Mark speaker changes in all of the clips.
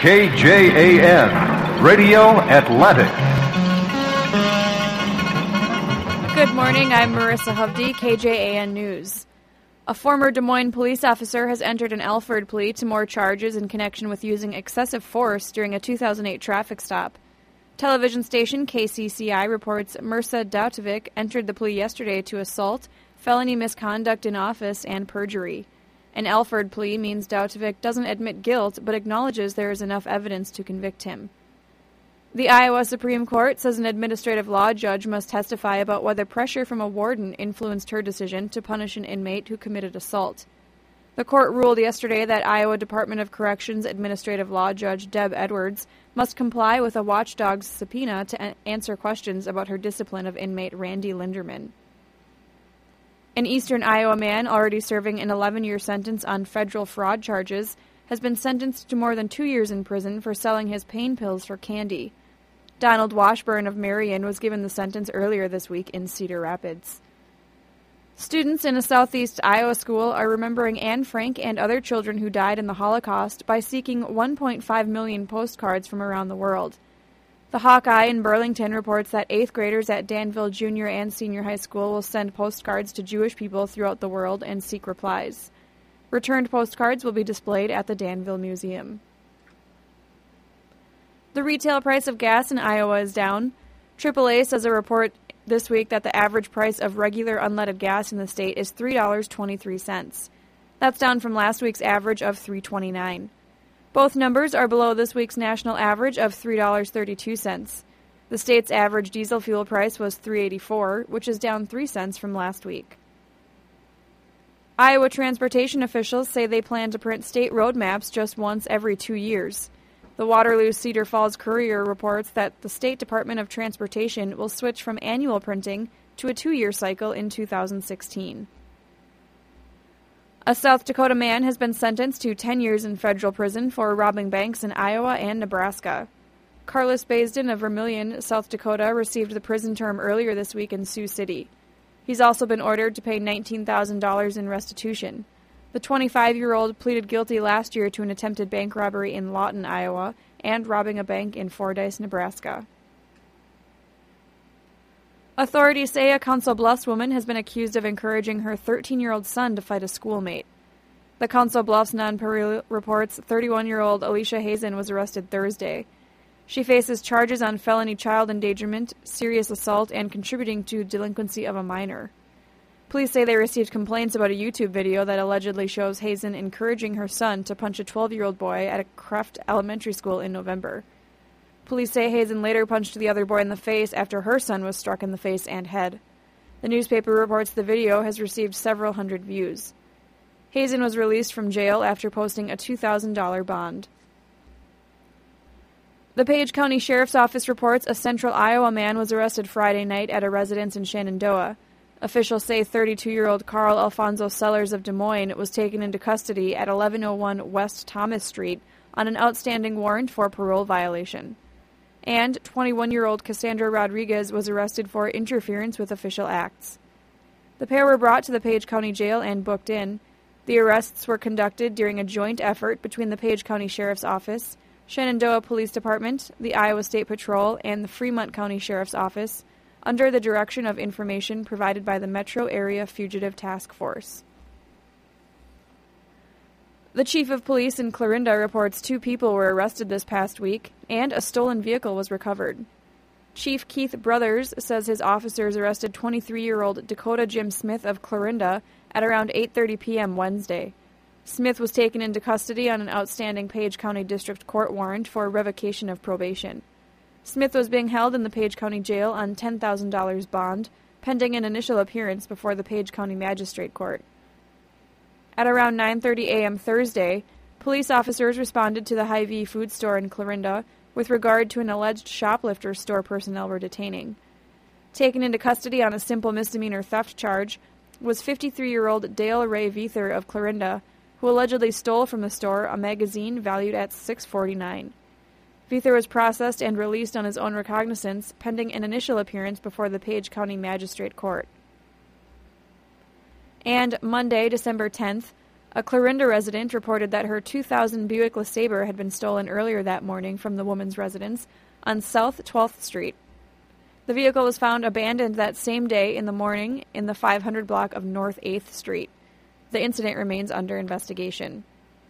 Speaker 1: KJAN, Radio Atlantic.
Speaker 2: Good morning, I'm Marissa Hovde, KJAN News. A former Des Moines police officer has entered an Alford plea to more charges in connection with using excessive force during a 2008 traffic stop. Television station KCCI reports Mirza Dautovic entered the plea yesterday to assault, felony misconduct in office, and perjury. An Alford plea means Dautovic doesn't admit guilt but acknowledges there is enough evidence to convict him. The Iowa Supreme Court says an administrative law judge must testify about whether pressure from a warden influenced her decision to punish an inmate who committed assault. The court ruled yesterday that Iowa Department of Corrections Administrative Law Judge Deb Edwards must comply with a watchdog's subpoena to answer questions about her discipline of inmate Randy Linderman. An eastern Iowa man already serving an 11-year sentence on federal fraud charges has been sentenced to more than 2 years in prison for selling his pain pills for candy. Donald Washburn of Marion was given the sentence earlier this week in Cedar Rapids. Students in a southeast Iowa school are remembering Anne Frank and other children who died in the Holocaust by seeking 1.5 million postcards from around the world. The Hawkeye in Burlington reports that 8th graders at Danville Junior and Senior High School will send postcards to Jewish people throughout the world and seek replies. Returned postcards will be displayed at the Danville Museum. The retail price of gas in Iowa is down. AAA says a report this week that the average price of regular unleaded gas in the state is $3.23. That's down from last week's average of $3.29. Both numbers are below this week's national average of $3.32. The state's average diesel fuel price was $3.84, which is down 3 cents from last week. Iowa transportation officials say they plan to print state road maps just once every 2 years. The Waterloo-Cedar Falls Courier reports that the State Department of Transportation will switch from annual printing to a 2-year cycle in 2016. A South Dakota man has been sentenced to 10 years in federal prison for robbing banks in Iowa and Nebraska. Carlos Baisden of Vermilion, South Dakota, received the prison term earlier this week in Sioux City. He's also been ordered to pay $19,000 in restitution. The 25-year-old pleaded guilty last year to an attempted bank robbery in Lawton, Iowa, and robbing a bank in Fordyce, Nebraska. Authorities say a Council Bluffs woman has been accused of encouraging her 13-year-old son to fight a schoolmate. The Council Bluffs Non-Pareil reports 31-year-old Alicia Hazen was arrested Thursday. She faces charges on felony child endangerment, serious assault, and contributing to delinquency of a minor. Police say they received complaints about a YouTube video that allegedly shows Hazen encouraging her son to punch a 12-year-old boy at a Kreft Elementary School in November. Police say Hazen later punched the other boy in the face after her son was struck in the face and head. The newspaper reports the video has received several hundred views. Hazen was released from jail after posting a $2,000 bond. The Page County Sheriff's Office reports a central Iowa man was arrested Friday night at a residence in Shenandoah. Officials say 32-year-old Carl Alfonso Sellers of Des Moines was taken into custody at 1101 West Thomas Street on an outstanding warrant for parole violation. And 21-year-old Cassandra Rodriguez was arrested for interference with official acts. The pair were brought to the Page County Jail and booked in. The arrests were conducted during a joint effort between the Page County Sheriff's Office, Shenandoah Police Department, the Iowa State Patrol, and the Fremont County Sheriff's Office, under the direction of information provided by the Metro Area Fugitive Task Force. The chief of police in Clarinda reports 2 people were arrested this past week, and a stolen vehicle was recovered. Chief Keith Brothers says his officers arrested 23-year-old Dakota Jim Smith of Clarinda at around 8:30 p.m. Wednesday. Smith was taken into custody on an outstanding Page County District Court warrant for revocation of probation. Smith was being held in the Page County Jail on $10,000 bond, pending an initial appearance before the Page County Magistrate Court. At around 9:30 a.m. Thursday, police officers responded to the Hy-Vee food store in Clarinda with regard to an alleged shoplifter store personnel were detaining. Taken into custody on a simple misdemeanor theft charge was 53-year-old Dale Ray Veether of Clarinda, who allegedly stole from the store a magazine valued at $6.49. Veether was processed and released on his own recognizance, pending an initial appearance before the Page County Magistrate Court. And Monday, December 10th, A Clarinda resident reported that her 2000 Buick LeSabre had been stolen earlier that morning from the woman's residence on South 12th Street. The vehicle was found abandoned that same day in the morning in the 500 block of North 8th Street. The incident remains under investigation.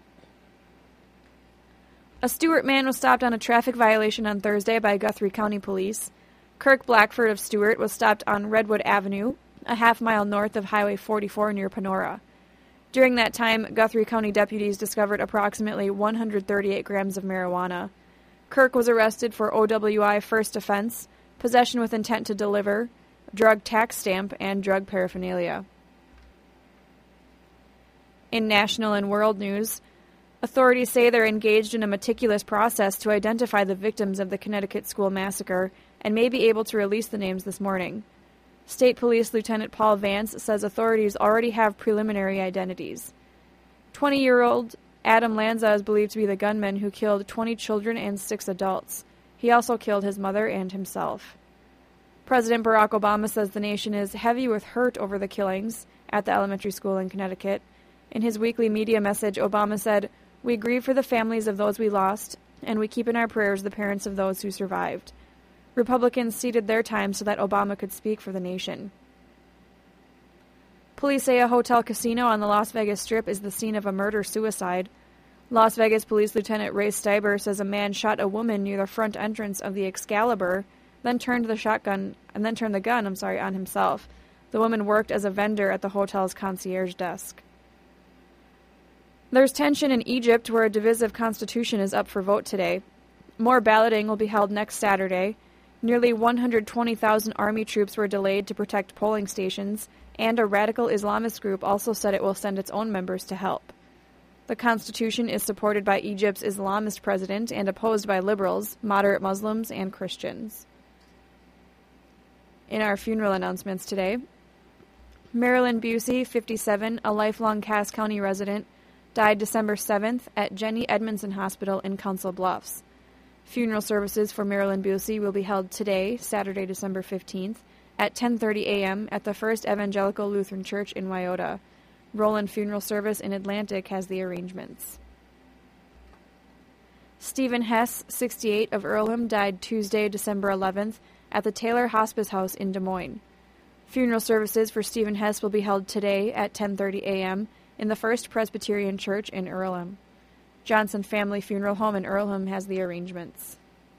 Speaker 2: A Stewart man was stopped on a traffic violation on Thursday by Guthrie County Police. Kirk Blackford of Stewart was stopped on Redwood Avenue, a half-mile north of Highway 44 near Panora. During that time, Guthrie County deputies discovered approximately 138 grams of marijuana. Kirk was arrested for OWI first offense, possession with intent to deliver, drug tax stamp, and drug paraphernalia. In national and world news, authorities say they're engaged in a meticulous process to identify the victims of the Connecticut school massacre and may be able to release the names this morning. State Police Lieutenant Paul Vance says authorities already have preliminary identities. 20-year-old Adam Lanza is believed to be the gunman who killed 20 children and 6 adults. He also killed his mother and himself. President Barack Obama says the nation is heavy with hurt over the killings at the elementary school in Connecticut. In his weekly media message, Obama said, "We grieve for the families of those we lost, and we keep in our prayers the parents of those who survived." Republicans ceded their time so that Obama could speak for the nation. Police say a hotel casino on the Las Vegas Strip is the scene of a murder-suicide. Las Vegas Police Lieutenant Ray Stiber says a man shot a woman near the front entrance of the Excalibur, then turned the gun on himself. The woman worked as a vendor at the hotel's concierge desk. There's tension in Egypt where a divisive constitution is up for vote today. More balloting will be held next Saturday. Nearly 120,000 army troops were delayed to protect polling stations, and a radical Islamist group also said it will send its own members to help. The constitution is supported by Egypt's Islamist president and opposed by liberals, moderate Muslims, and Christians. In our funeral announcements today, Marilyn Busey, 57, a lifelong Cass County resident, died December 7th at Jenny Edmondson Hospital in Council Bluffs. Funeral services for Marilyn Busey will be held today, Saturday, December 15th, at 10:30 a.m. at the First Evangelical Lutheran Church in Wyoda. Roland Funeral Service in Atlantic has the arrangements. Stephen Hess, 68, of Earlham, died Tuesday, December 11th, at the Taylor Hospice House in Des Moines. Funeral services for Stephen Hess will be held today at 10:30 a.m. in the First Presbyterian Church in Earlham. Johnson Family Funeral Home in Earlham has the arrangements.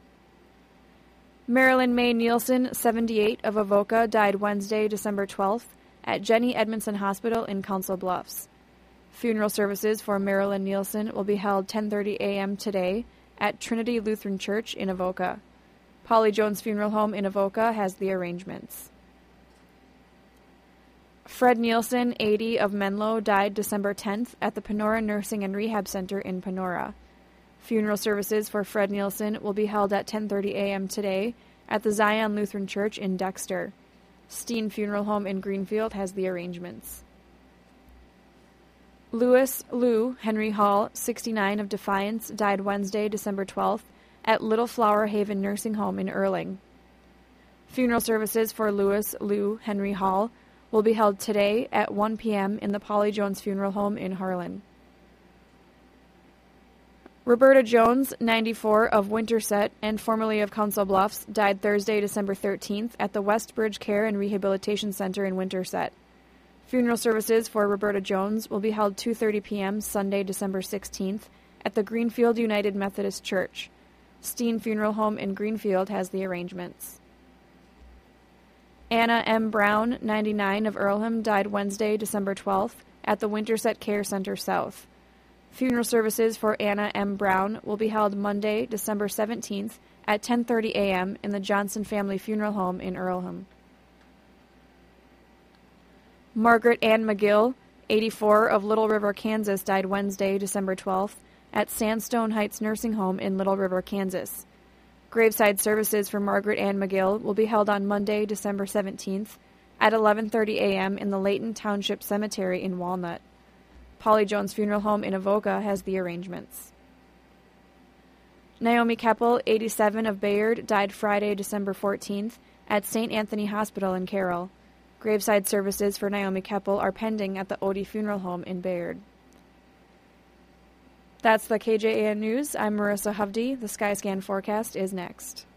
Speaker 2: Marilyn May Nielsen, 78, of Avoca, died Wednesday, December 12th, at Jenny Edmondson Hospital in Council Bluffs. Funeral services for Marilyn Nielsen will be held 10:30 a.m. today at Trinity Lutheran Church in Avoca. Polly Jones Funeral Home in Avoca has the arrangements. Fred Nielsen, 80, of Menlo, died December 10th at the Panora Nursing and Rehab Center in Panora. Funeral services for Fred Nielsen will be held at 10:30 a.m. today at the Zion Lutheran Church in Dexter. Steen Funeral Home in Greenfield has the arrangements. Louis Lou Henry Hall, 69, of Defiance, died Wednesday, December 12th, at Little Flower Haven Nursing Home in Erling. Funeral services for Louis Lou Henry Hall will be held today at 1 p.m. in the Polly Jones Funeral Home in Harlan. Roberta Jones, 94, of Winterset and formerly of Council Bluffs, died Thursday, December 13th at the Westbridge Care and Rehabilitation Center in Winterset. Funeral services for Roberta Jones will be held 2:30 p.m. Sunday, December 16th at the Greenfield United Methodist Church. Steen Funeral Home in Greenfield has the arrangements. Anna M. Brown, 99, of Earlham, died Wednesday, December 12th, at the Winterset Care Center South. Funeral services for Anna M. Brown will be held Monday, December 17th, at 10:30 a.m. in the Johnson Family Funeral Home in Earlham. Margaret Ann McGill, 84, of Little River, Kansas, died Wednesday, December 12th, at Sandstone Heights Nursing Home in Little River, Kansas. Graveside services for Margaret Ann McGill will be held on Monday, December 17th, at 11:30 a.m. in the Layton Township Cemetery in Walnut. Polly Jones Funeral Home in Avoca has the arrangements. Naomi Keppel, 87, of Bayard, died Friday, December 14th, at St. Anthony Hospital in Carroll. Graveside services for Naomi Keppel are pending at the Odie Funeral Home in Bayard. That's the KJAN News. I'm Marissa Hovde. The Skyscan forecast is next.